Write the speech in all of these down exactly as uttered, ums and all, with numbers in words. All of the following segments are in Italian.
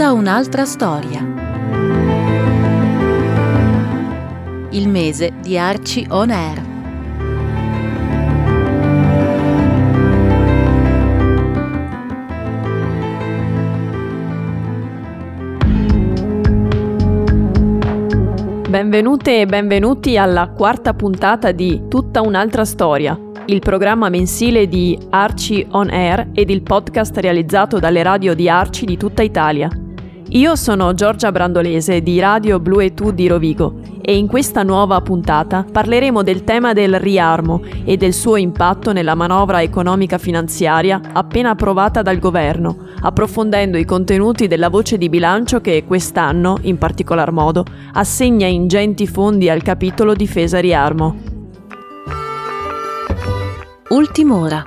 Tutta un'altra storia. Il mese di Arci On Air. Benvenute e benvenuti alla quarta puntata di Tutta un'altra storia, il programma mensile di Arci On Air ed il podcast realizzato dalle radio di Arci di tutta Italia. Io sono Giorgia Brandolese di Radio Blu e Tu di Rovigo e in questa nuova puntata parleremo del tema del riarmo e del suo impatto nella manovra economica finanziaria appena approvata dal governo, approfondendo i contenuti della voce di bilancio che quest'anno, in particolar modo, assegna ingenti fondi al capitolo difesa riarmo. Ultim'ora.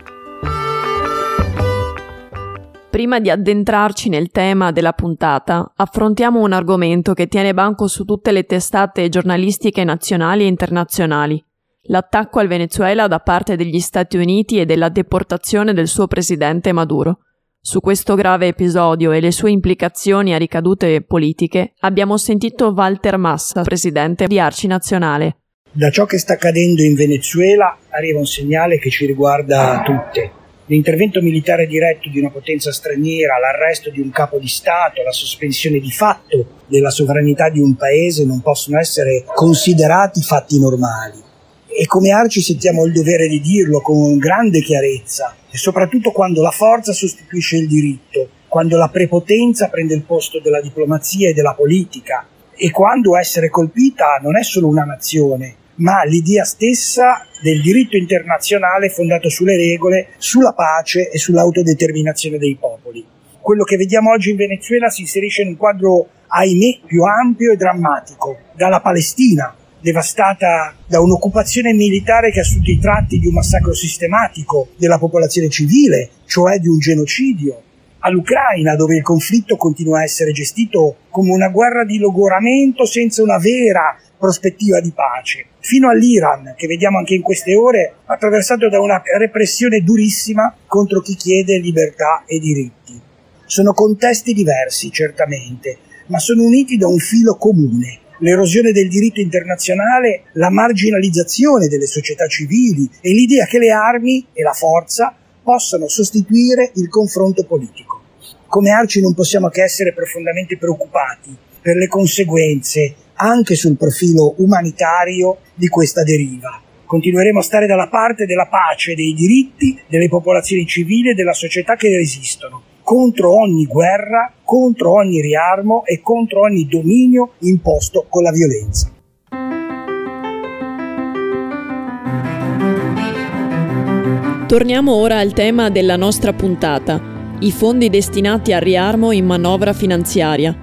Prima di addentrarci nel tema della puntata, affrontiamo un argomento che tiene banco su tutte le testate giornalistiche nazionali e internazionali: l'attacco al Venezuela da parte degli Stati Uniti e della deportazione del suo presidente Maduro. Su questo grave episodio e le sue implicazioni a ricadute politiche abbiamo sentito Walter Massa, presidente di Arci Nazionale. Da ciò che sta accadendo in Venezuela arriva un segnale che ci riguarda tutte. L'intervento militare diretto di una potenza straniera, l'arresto di un capo di Stato, la sospensione di fatto della sovranità di un paese non possono essere considerati fatti normali. E come Arci sentiamo il dovere di dirlo con grande chiarezza, e soprattutto quando la forza sostituisce il diritto, quando la prepotenza prende il posto della diplomazia e della politica, e quando essere colpita non è solo una nazione, ma l'idea stessa del diritto internazionale fondato sulle regole, sulla pace e sull'autodeterminazione dei popoli. Quello che vediamo oggi in Venezuela si inserisce in un quadro, ahimè, più ampio e drammatico. Dalla Palestina, devastata da un'occupazione militare che ha assunto i tratti di un massacro sistematico della popolazione civile, cioè di un genocidio, all'Ucraina, dove il conflitto continua a essere gestito come una guerra di logoramento senza una vera prospettiva di pace, fino all'Iran, che vediamo anche in queste ore attraversato da una repressione durissima contro chi chiede libertà e diritti. Sono contesti diversi, certamente, ma sono uniti da un filo comune: l'erosione del diritto internazionale, la marginalizzazione delle società civili e l'idea che le armi e la forza possano sostituire il confronto politico. Come Arci non possiamo che essere profondamente preoccupati per le conseguenze anche sul profilo umanitario di questa deriva. Continueremo a stare dalla parte della pace, dei diritti, delle popolazioni civili e della società che resistono, contro ogni guerra, contro ogni riarmo e contro ogni dominio imposto con la violenza. Torniamo ora al tema della nostra puntata: i fondi destinati al riarmo in manovra finanziaria.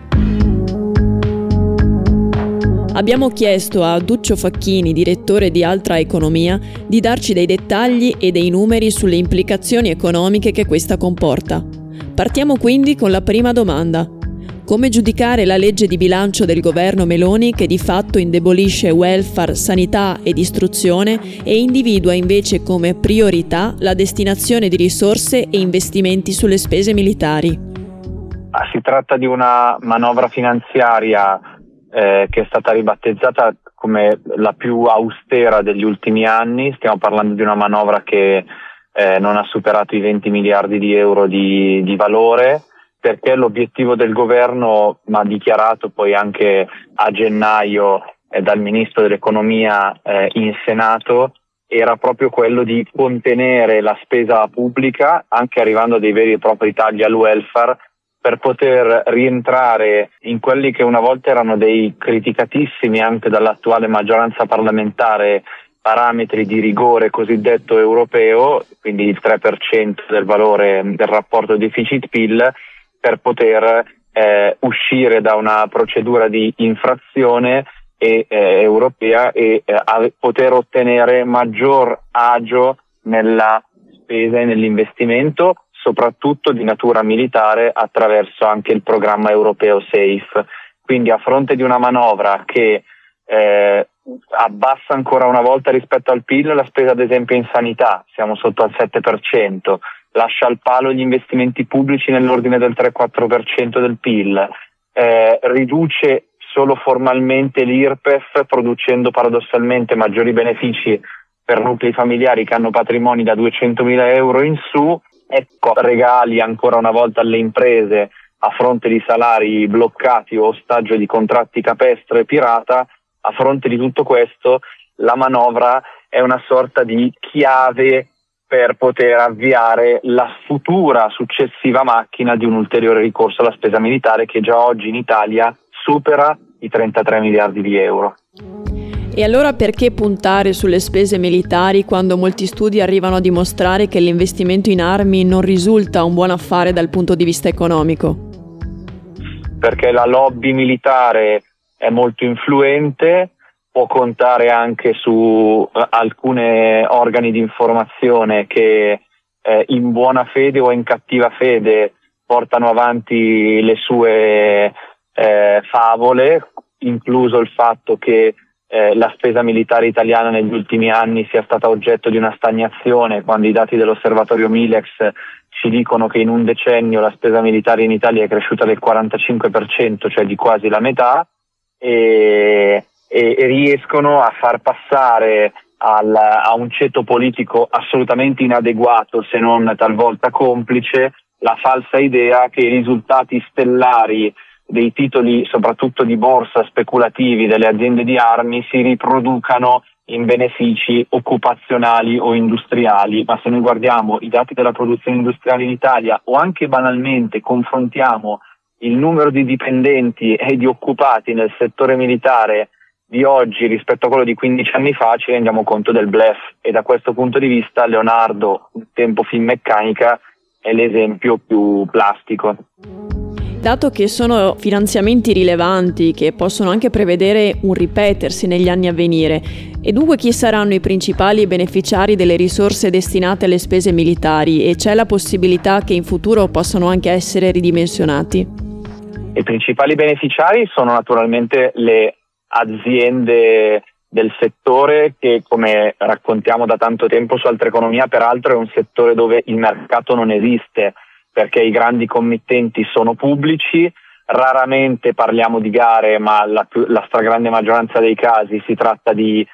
Abbiamo chiesto a Duccio Facchini, direttore di Altra Economia, di darci dei dettagli e dei numeri sulle implicazioni economiche che questa comporta. Partiamo quindi con la prima domanda: come giudicare la legge di bilancio del governo Meloni, che di fatto indebolisce welfare, sanità ed istruzione e individua invece come priorità la destinazione di risorse e investimenti sulle spese militari? Si tratta di una manovra finanziaria eh, che è stata ribattezzata come la più austera degli ultimi anni. Stiamo parlando di una manovra che eh, non ha superato i venti miliardi di euro di, di valore, perché l'obiettivo del governo, ma dichiarato poi anche a gennaio eh, dal Ministro dell'Economia eh, in Senato, era proprio quello di contenere la spesa pubblica, anche arrivando a dei veri e propri tagli al welfare, per poter rientrare in quelli che una volta erano dei criticatissimi anche dall'attuale maggioranza parlamentare parametri di rigore cosiddetto europeo, quindi il tre per cento del valore del rapporto deficit-P I L, per poter eh, uscire da una procedura di infrazione e, eh, europea e eh, a poter ottenere maggior agio nella spesa e nell'investimento, soprattutto di natura militare, attraverso anche il programma europeo SAFE. Quindi a fronte di una manovra che eh, abbassa ancora una volta rispetto al P I L la spesa ad esempio in sanità, siamo sotto al sette per cento, lascia al palo gli investimenti pubblici nell'ordine del tre quattro per cento del P I L, eh, riduce solo formalmente l'I R P E F, producendo paradossalmente maggiori benefici per nuclei familiari che hanno patrimoni da duecentomila euro in su, ecco, regali ancora una volta alle imprese a fronte di salari bloccati o ostaggio di contratti capestro e pirata. A fronte di tutto questo, la manovra è una sorta di chiave per poter avviare la futura successiva macchina di un ulteriore ricorso alla spesa militare che già oggi in Italia supera i trentatré miliardi di euro. E allora perché puntare sulle spese militari quando molti studi arrivano a dimostrare che l'investimento in armi non risulta un buon affare dal punto di vista economico? Perché la lobby militare è molto influente, può contare anche su alcuni organi di informazione che eh, in buona fede o in cattiva fede portano avanti le sue eh, favole, incluso il fatto che eh, la spesa militare italiana negli ultimi anni sia stata oggetto di una stagnazione, quando i dati dell'osservatorio Milex ci dicono che in un decennio la spesa militare in Italia è cresciuta del quarantacinque per cento, cioè di quasi la metà, e, e, e riescono a far passare al, a un ceto politico assolutamente inadeguato, se non talvolta complice, la falsa idea che i risultati stellari dei titoli, soprattutto di borsa speculativi delle aziende di armi, si riproducano in benefici occupazionali o industriali. Ma se noi guardiamo i dati della produzione industriale in Italia o anche banalmente confrontiamo il numero di dipendenti e di occupati nel settore militare di oggi rispetto a quello di quindici anni fa, ci rendiamo conto del bluff. E da questo punto di vista Leonardo, un tempo Finmeccanica, è l'esempio più plastico. Dato che sono finanziamenti rilevanti che possono anche prevedere un ripetersi negli anni a venire, e dunque chi saranno i principali beneficiari delle risorse destinate alle spese militari, e c'è la possibilità che in futuro possano anche essere ridimensionati? I principali beneficiari sono naturalmente le aziende del settore che, come raccontiamo da tanto tempo su Altre Economia, peraltro è un settore dove il mercato non esiste, perché i grandi committenti sono pubblici, raramente parliamo di gare, ma la, la stragrande maggioranza dei casi si tratta di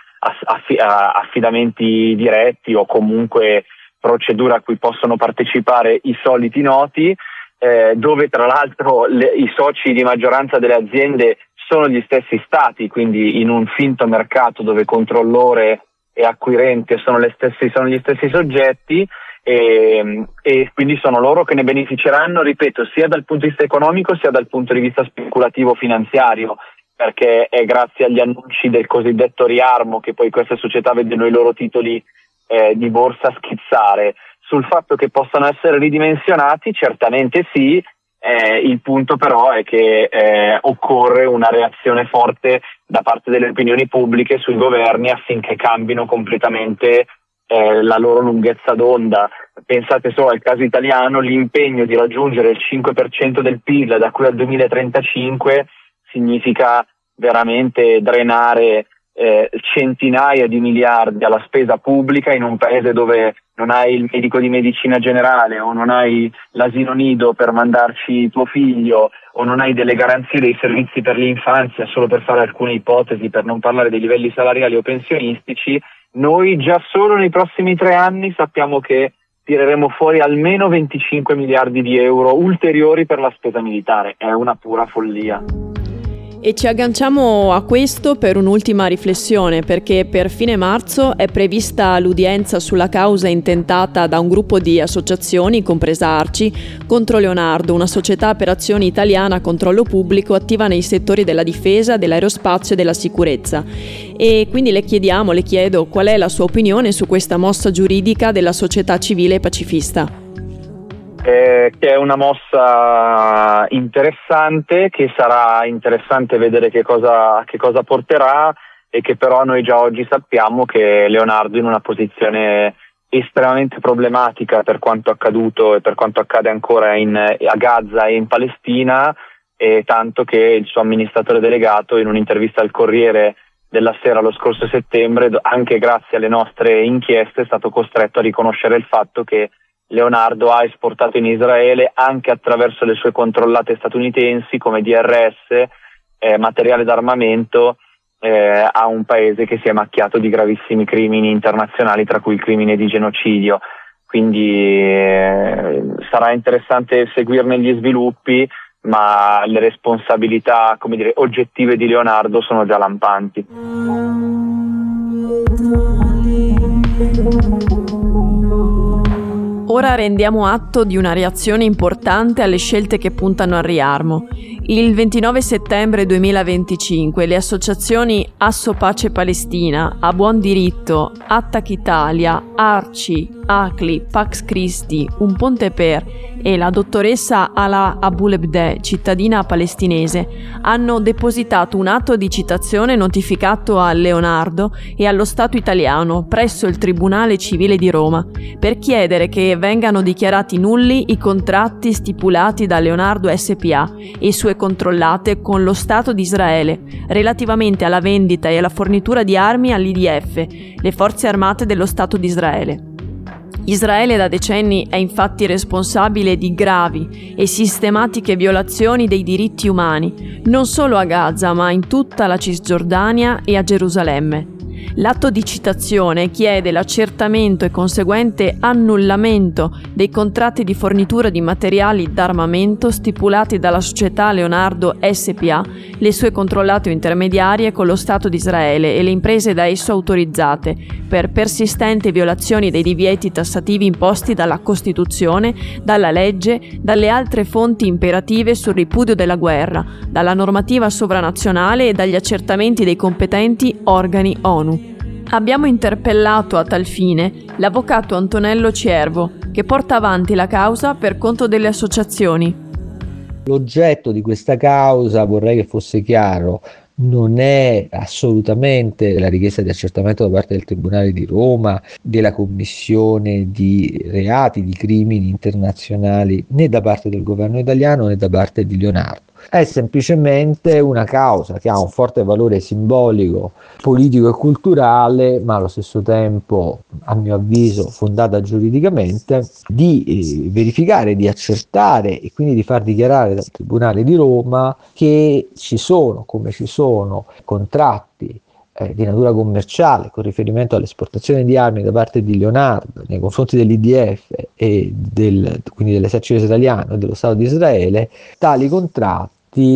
affidamenti diretti o comunque procedure a cui possono partecipare i soliti noti, eh, dove tra l'altro le, i soci di maggioranza delle aziende sono gli stessi stati, quindi in un finto mercato dove controllore e acquirente sono, le stessi, sono gli stessi soggetti. E, e quindi sono loro che ne beneficeranno, ripeto, sia dal punto di vista economico sia dal punto di vista speculativo finanziario, perché è grazie agli annunci del cosiddetto riarmo che poi queste società vedono i loro titoli eh, di borsa schizzare. Sul fatto che possano essere ridimensionati, certamente sì, eh, il punto però è che eh, occorre una reazione forte da parte delle opinioni pubbliche sui governi affinché cambino completamente Eh, la loro lunghezza d'onda. Pensate solo al caso italiano, l'impegno di raggiungere il cinque per cento del P I L da qui al duemilatrentacinque significa veramente drenare eh, centinaia di miliardi alla spesa pubblica in un paese dove non hai il medico di medicina generale o non hai l'asilo nido per mandarci tuo figlio o non hai delle garanzie dei servizi per l'infanzia, solo per fare alcune ipotesi, per non parlare dei livelli salariali o pensionistici. Noi già solo nei prossimi tre anni sappiamo che tireremo fuori almeno venticinque miliardi di euro ulteriori per la spesa militare. È una pura follia. E ci agganciamo a questo per un'ultima riflessione, perché per fine marzo è prevista l'udienza sulla causa intentata da un gruppo di associazioni, compresa Arci, contro Leonardo, una società per azioni italiana a controllo pubblico attiva nei settori della difesa, dell'aerospazio e della sicurezza. E quindi le chiediamo, le chiedo qual è la sua opinione su questa mossa giuridica della società civile pacifista. Eh, che è una mossa interessante, che sarà interessante vedere che cosa, che cosa porterà, e che però noi già oggi sappiamo che Leonardo è in una posizione estremamente problematica per quanto accaduto e per quanto accade ancora in, a Gaza e in Palestina, e tanto che il suo amministratore delegato in un'intervista al Corriere della Sera lo scorso settembre, anche grazie alle nostre inchieste, è stato costretto a riconoscere il fatto che Leonardo ha esportato in Israele anche attraverso le sue controllate statunitensi come D R S eh, materiale d'armamento eh, a un paese che si è macchiato di gravissimi crimini internazionali, tra cui il crimine di genocidio. Quindi eh, sarà interessante seguirne gli sviluppi, ma le responsabilità, come dire, oggettive di Leonardo sono già lampanti. Ora rendiamo atto di una reazione importante alle scelte che puntano al riarmo. Il ventinove settembre duemilaventicinque le associazioni Asso Pace Palestina, A Buon Diritto, Attac Italia, Arci, Acli, Pax Christi, Un Ponte Per e la dottoressa Ala Abulebdeh, cittadina palestinese, hanno depositato un atto di citazione notificato a Leonardo e allo Stato italiano presso il Tribunale Civile di Roma per chiedere che vengano dichiarati nulli i contratti stipulati da Leonardo S p A e sue controllate con lo Stato di Israele relativamente alla vendita e alla fornitura di armi all'I D F, le forze armate dello Stato di Israele. Israele da decenni è infatti responsabile di gravi e sistematiche violazioni dei diritti umani, non solo a Gaza ma in tutta la Cisgiordania e a Gerusalemme. L'atto di citazione chiede l'accertamento e conseguente annullamento dei contratti di fornitura di materiali d'armamento stipulati dalla società Leonardo S p A, le sue controllate o intermediarie con lo Stato di Israele e le imprese da esso autorizzate, per persistenti violazioni dei divieti tassativi imposti dalla Costituzione, dalla legge, dalle altre fonti imperative sul ripudio della guerra, dalla normativa sovranazionale e dagli accertamenti dei competenti organi ONU. Abbiamo interpellato a tal fine l'avvocato Antonello Ciervo, che porta avanti la causa per conto delle associazioni. L'oggetto di questa causa, vorrei che fosse chiaro, non è assolutamente la richiesta di accertamento da parte del Tribunale di Roma della commissione di reati, di crimini internazionali, né da parte del governo italiano né da parte di Leonardo. È semplicemente una causa che ha un forte valore simbolico, politico e culturale, ma allo stesso tempo, a mio avviso, fondata giuridicamente, di eh, verificare, di accertare e quindi di far dichiarare dal Tribunale di Roma che ci sono, come ci sono, contratti eh, di natura commerciale con riferimento all'esportazione di armi da parte di Leonardo nei confronti dell'I D F e del, quindi dell'esercito italiano e dello Stato di Israele. Tali contratti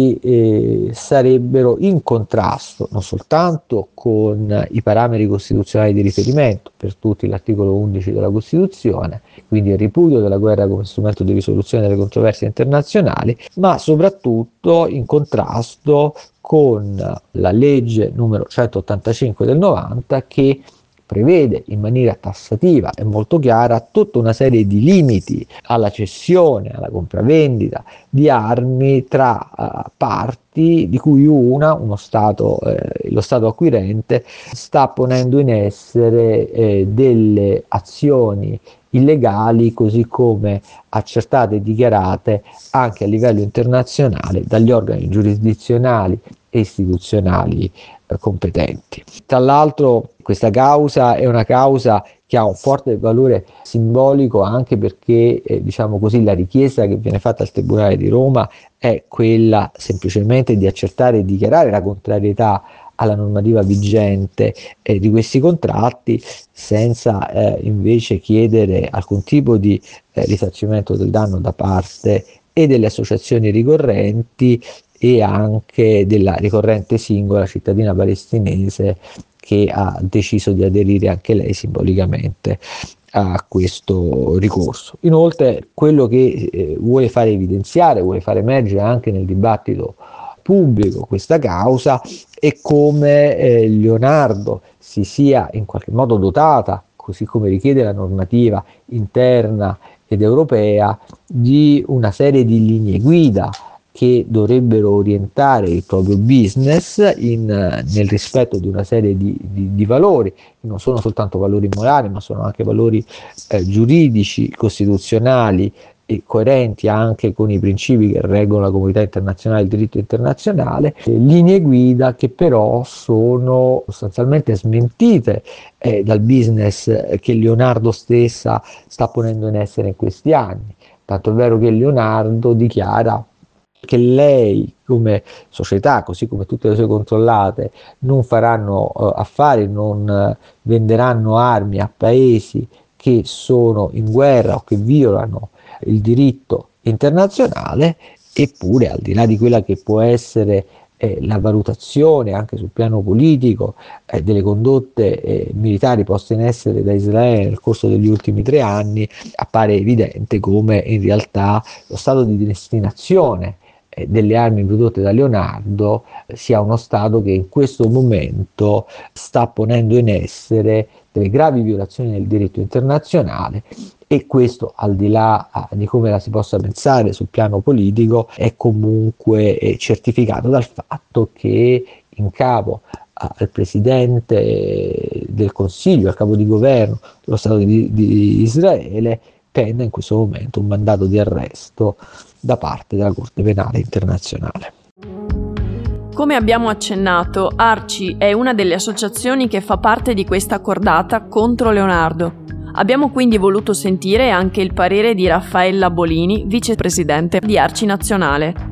Eh, sarebbero in contrasto non soltanto con i parametri costituzionali di riferimento, per tutti l'articolo undici della Costituzione, quindi il ripudio della guerra come strumento di risoluzione delle controversie internazionali, ma soprattutto in contrasto con la legge numero centottantacinque del novanta, che prevede in maniera tassativa e molto chiara tutta una serie di limiti alla cessione, alla compravendita di armi tra uh, parti, di cui una, uno Stato, eh, lo Stato acquirente, sta ponendo in essere eh, delle azioni illegali, così come accertate e dichiarate anche a livello internazionale dagli organi giurisdizionali e istituzionali eh, competenti. Tra l'altro questa causa è una causa che ha un forte valore simbolico, anche perché eh, diciamo così, la richiesta che viene fatta al Tribunale di Roma è quella semplicemente di accertare e dichiarare la contrarietà alla normativa vigente eh, di questi contratti, senza eh, invece chiedere alcun tipo di eh, risarcimento del danno da parte e delle associazioni ricorrenti e anche della ricorrente singola cittadina palestinese, che ha deciso di aderire anche lei simbolicamente a questo ricorso. Inoltre, quello che eh, vuole fare evidenziare, vuole fare emergere anche nel dibattito pubblico questa causa, è come eh, Leonardo si sia in qualche modo dotata, così come richiede la normativa interna ed europea, di una serie di linee guida che dovrebbero orientare il proprio business in, nel rispetto di una serie di, di, di valori, che non sono soltanto valori morali, ma sono anche valori eh, giuridici, costituzionali e e coerenti anche con i principi che reggono la comunità internazionale e il diritto internazionale, eh, linee guida che però sono sostanzialmente smentite eh, dal business che Leonardo stessa sta ponendo in essere in questi anni. Tanto è vero che Leonardo dichiara che lei come società, così come tutte le sue controllate, non faranno uh, affari, non uh, venderanno armi a paesi che sono in guerra o che violano il diritto internazionale. Eppure, al di là di quella che può essere eh, la valutazione anche sul piano politico eh, delle condotte eh, militari poste in essere da Israele nel corso degli ultimi tre anni, appare evidente come in realtà lo stato di destinazione delle armi prodotte da Leonardo sia uno Stato che in questo momento sta ponendo in essere delle gravi violazioni del diritto internazionale, e questo, al di là di come la si possa pensare sul piano politico, è comunque certificato dal fatto che in capo al Presidente del Consiglio, al capo di governo dello Stato di, di Israele, pende in questo momento un mandato di arresto da parte della Corte Penale Internazionale. Come abbiamo accennato, ARCI è una delle associazioni che fa parte di questa cordata contro Leonardo. Abbiamo quindi voluto sentire anche il parere di Raffaella Bolini, vicepresidente di ARCI Nazionale.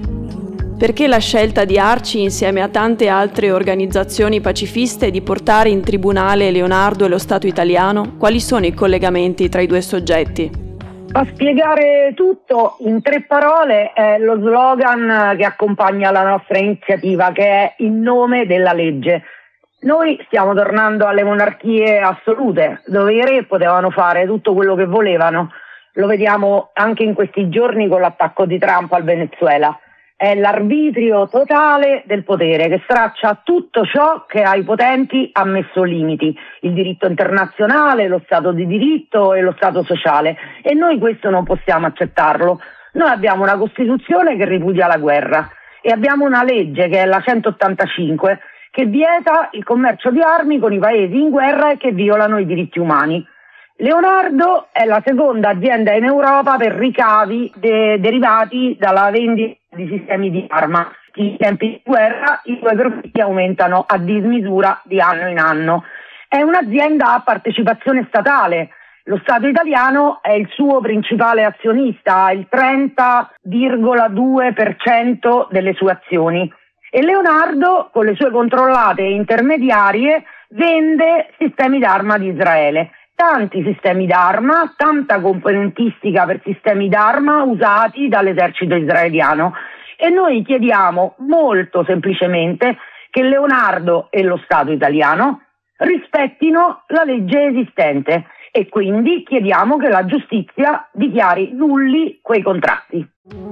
Perché la scelta di ARCI, insieme a tante altre organizzazioni pacifiste, di portare in tribunale Leonardo e lo Stato italiano? Quali sono i collegamenti tra i due soggetti? A spiegare tutto in tre parole è lo slogan che accompagna la nostra iniziativa, che è in nome della legge. Noi stiamo tornando alle monarchie assolute, dove i re potevano fare tutto quello che volevano. Lo vediamo anche in questi giorni con l'attacco di Trump al Venezuela. È l'arbitrio totale del potere che straccia tutto ciò che ai potenti ha messo limiti, il diritto internazionale, lo Stato di diritto e lo Stato sociale, e noi questo non possiamo accettarlo. Noi abbiamo una Costituzione che ripudia la guerra e abbiamo una legge, che è la centottantacinque, che vieta il commercio di armi con i paesi in guerra e che violano i diritti umani. Leonardo è la seconda azienda in Europa per ricavi de- derivati dalla vendita di sistemi di arma. In tempi di guerra i suoi profitti aumentano a dismisura di anno in anno. È un'azienda a partecipazione statale. Lo Stato italiano è il suo principale azionista, ha il trenta virgola due per cento delle sue azioni. E Leonardo, con le sue controllate intermediarie, vende sistemi d'arma di Israele. Tanti sistemi d'arma, tanta componentistica per sistemi d'arma usati dall'esercito israeliano. E noi chiediamo molto semplicemente che Leonardo e lo Stato italiano rispettino la legge esistente e quindi chiediamo che la giustizia dichiari nulli quei contratti.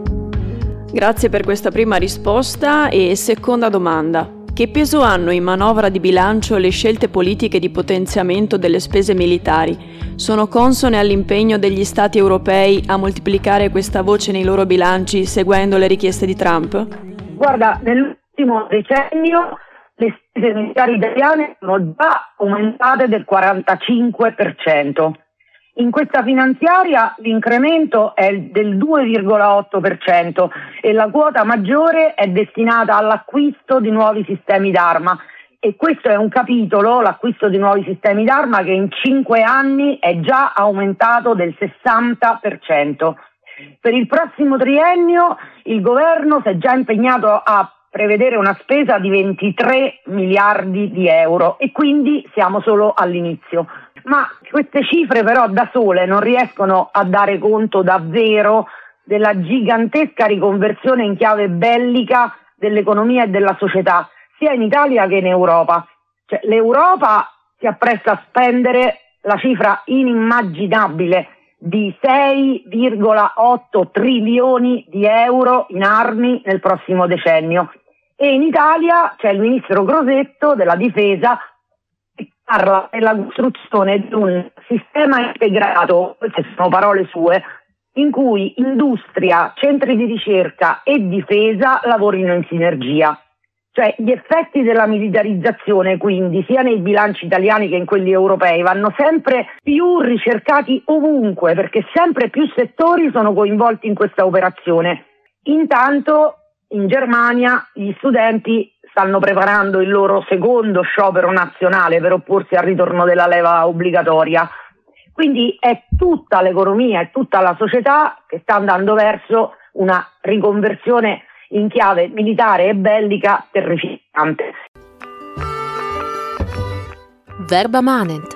Grazie per questa prima risposta. E seconda domanda. Che peso hanno in manovra di bilancio le scelte politiche di potenziamento delle spese militari? Sono consone all'impegno degli Stati europei a moltiplicare questa voce nei loro bilanci seguendo le richieste di Trump? Guarda, nell'ultimo decennio le spese militari italiane sono già aumentate del quarantacinque per cento. In questa finanziaria l'incremento è del due virgola otto per cento e la quota maggiore è destinata all'acquisto di nuovi sistemi d'arma. E questo è un capitolo, l'acquisto di nuovi sistemi d'arma, che in cinque anni è già aumentato del sessanta per cento. Per il prossimo triennio il governo si è già impegnato a prevedere una spesa di ventitré miliardi di euro e quindi siamo solo all'inizio. Ma queste cifre però da sole non riescono a dare conto davvero della gigantesca riconversione in chiave bellica dell'economia e della società, sia in Italia che in Europa. Cioè, l'Europa si appresta a spendere la cifra inimmaginabile di sei virgola otto trilioni di euro in armi nel prossimo decennio. E in Italia c'è il ministro Crosetto della Difesa che parla della costruzione di un sistema integrato, queste sono parole sue, in cui industria, centri di ricerca e difesa lavorino in sinergia. Cioè gli effetti della militarizzazione, quindi, sia nei bilanci italiani che in quelli europei, vanno sempre più ricercati ovunque, perché sempre più settori sono coinvolti in questa operazione. Intanto in Germania gli studenti stanno preparando il loro secondo sciopero nazionale per opporsi al ritorno della leva obbligatoria. Quindi è tutta l'economia, è tutta la società che sta andando verso una riconversione in chiave militare e bellica terrificante. Verba Manent.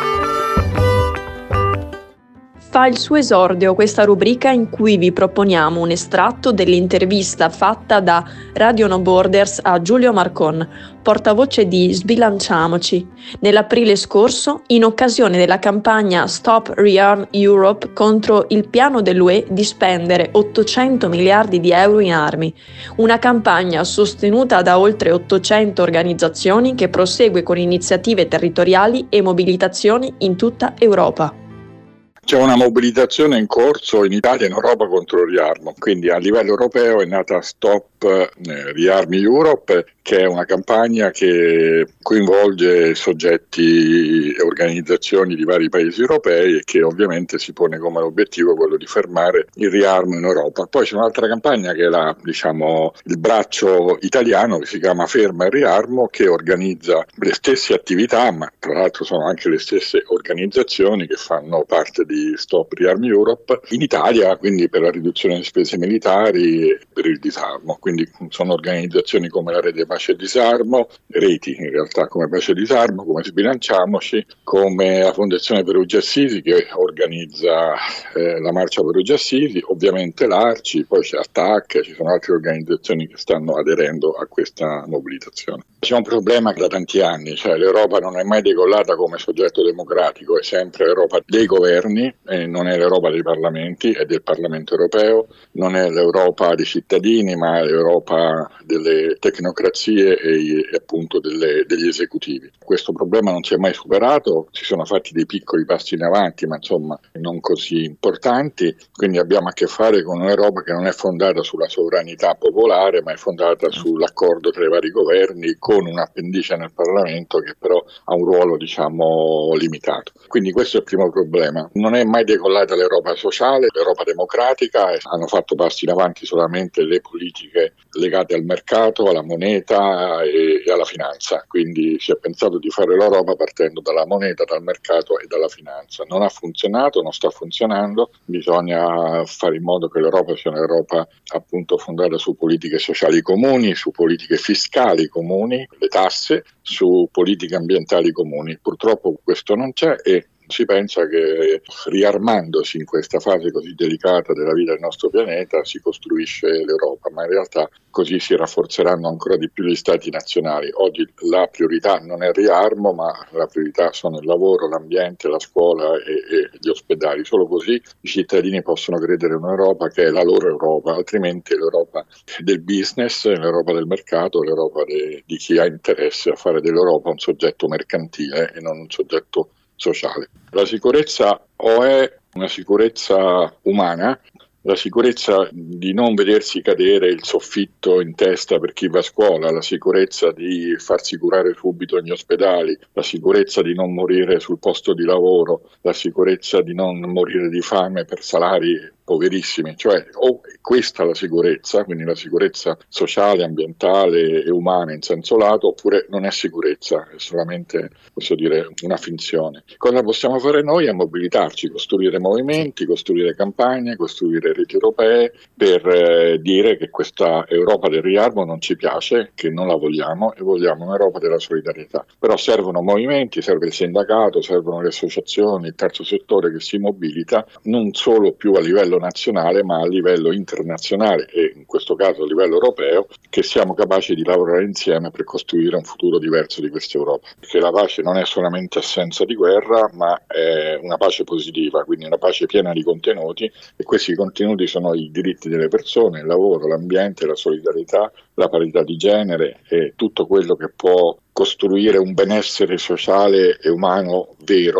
Fa il suo esordio questa rubrica in cui vi proponiamo un estratto dell'intervista fatta da Radio No Borders a Giulio Marcon, portavoce di Sbilanciamoci, nell'aprile scorso in occasione della campagna Stop Rearm Europe contro il piano dell'U E di spendere ottocento miliardi di euro in armi, una campagna sostenuta da oltre ottocento organizzazioni che prosegue con iniziative territoriali e mobilitazioni in tutta Europa. C'è una mobilitazione in corso in Italia e in Europa contro il riarmo, quindi a livello europeo è nata Stop Rearm Europe, che è una campagna che coinvolge soggetti e organizzazioni di vari paesi europei e che ovviamente si pone come obiettivo quello di fermare il riarmo in Europa. Poi c'è un'altra campagna che è la, diciamo, il braccio italiano, che si chiama Ferma il riarmo, che organizza le stesse attività, ma tra l'altro sono anche le stesse organizzazioni che fanno parte di Stop Rearm Europe in Italia, quindi per la riduzione delle spese militari e per il disarmo. Quindi sono organizzazioni come la Rete Pace e Disarmo, reti in realtà come Pace e Disarmo, come Sbilanciamoci, come la Fondazione Perugia Assisi che organizza eh, la Marcia Perugia Assisi, ovviamente l'Arci, poi c'è Attac, ci sono altre organizzazioni che stanno aderendo a questa mobilitazione. C'è un problema da tanti anni, cioè l'Europa non è mai decollata come soggetto democratico, è sempre l'Europa dei governi, e non è l'Europa dei parlamenti, è del Parlamento europeo, non è l'Europa dei cittadini, ma è l'Europa delle tecnocrazie e, e appunto delle, degli esecutivi. Questo problema non si è mai superato, si sono fatti dei piccoli passi in avanti, ma insomma non così importanti, quindi abbiamo a che fare con un'Europa che non è fondata sulla sovranità popolare, ma è fondata sull'accordo tra i vari governi, con un appendice nel Parlamento che però ha un ruolo, diciamo, limitato. Quindi questo è il primo problema. Non è mai decollata l'Europa sociale, l'Europa democratica, e hanno fatto passi in avanti solamente le politiche legate al mercato, alla moneta e, e alla finanza. Quindi si è pensato di fare l'Europa partendo dalla moneta, dal mercato e dalla finanza. Non ha funzionato, non sta funzionando, bisogna fare in modo che l'Europa sia un'Europa appunto fondata su politiche sociali comuni, su politiche fiscali comuni, le tasse, su politiche ambientali comuni. Purtroppo questo non c'è e si pensa che riarmandosi in questa fase così delicata della vita del nostro pianeta si costruisce l'Europa, ma in realtà così si rafforzeranno ancora di più gli stati nazionali. Oggi la priorità non è il riarmo, ma la priorità sono il lavoro, l'ambiente, la scuola e, e gli ospedali. Solo così i cittadini possono credere in un'Europa che è la loro Europa, altrimenti è l'Europa del business, l'Europa del mercato, l'Europa de, di chi ha interesse a fare dell'Europa un soggetto mercantile e non un soggetto sociale. La sicurezza o è una sicurezza umana, la sicurezza di non vedersi cadere il soffitto in testa per chi va a scuola, la sicurezza di farsi curare subito negli ospedali, la sicurezza di non morire sul posto di lavoro, la sicurezza di non morire di fame per salari poverissimi, cioè o è questa la sicurezza, quindi la sicurezza sociale, ambientale e umana in senso lato, oppure non è sicurezza, è solamente, posso dire, una finzione. Cosa possiamo fare noi? È mobilitarci, costruire movimenti, costruire campagne, costruire reti europee per eh, dire che questa Europa del riarmo non ci piace, che non la vogliamo e vogliamo un'Europa della solidarietà. Però servono movimenti, serve il sindacato, servono le associazioni, il terzo settore che si mobilita, non solo più a livello nazionale ma a livello internazionale e in questo caso a livello europeo, che siamo capaci di lavorare insieme per costruire un futuro diverso di questa Europa, perché la pace non è solamente assenza di guerra ma è una pace positiva, quindi una pace piena di contenuti, e questi contenuti sono i diritti delle persone, il lavoro, l'ambiente, la solidarietà, la parità di genere e tutto quello che può costruire un benessere sociale e umano vero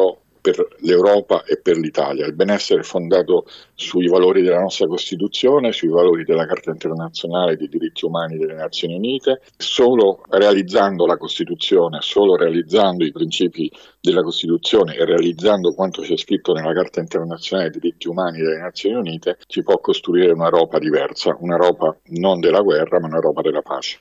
per l'Europa e per l'Italia. Il benessere è fondato sui valori della nostra Costituzione, sui valori della Carta internazionale dei diritti umani delle Nazioni Unite. Solo realizzando la Costituzione, solo realizzando i principi della Costituzione e realizzando quanto c'è scritto nella Carta internazionale dei diritti umani delle Nazioni Unite si può costruire un'Europa diversa, un'Europa non della guerra ma un'Europa della pace.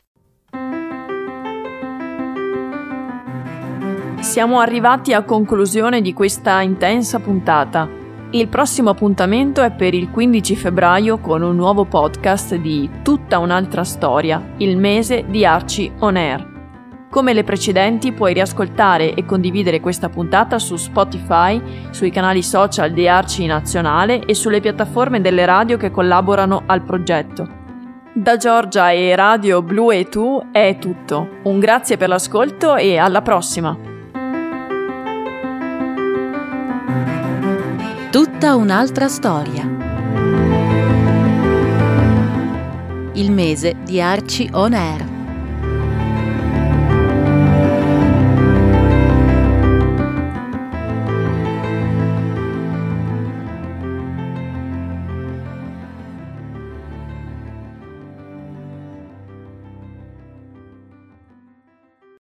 Siamo arrivati a conclusione di questa intensa puntata. Il prossimo appuntamento è per il quindici febbraio con un nuovo podcast di Tutta un'altra storia, il mese di Arci On Air. Come le precedenti puoi riascoltare e condividere questa puntata su Spotify, sui canali social di Arci Nazionale e sulle piattaforme delle radio che collaborano al progetto. Da Giorgia e Radio Blu e Tu è tutto. Un grazie per l'ascolto e alla prossima! Tutta un'altra storia. Il mese di Arci On Air.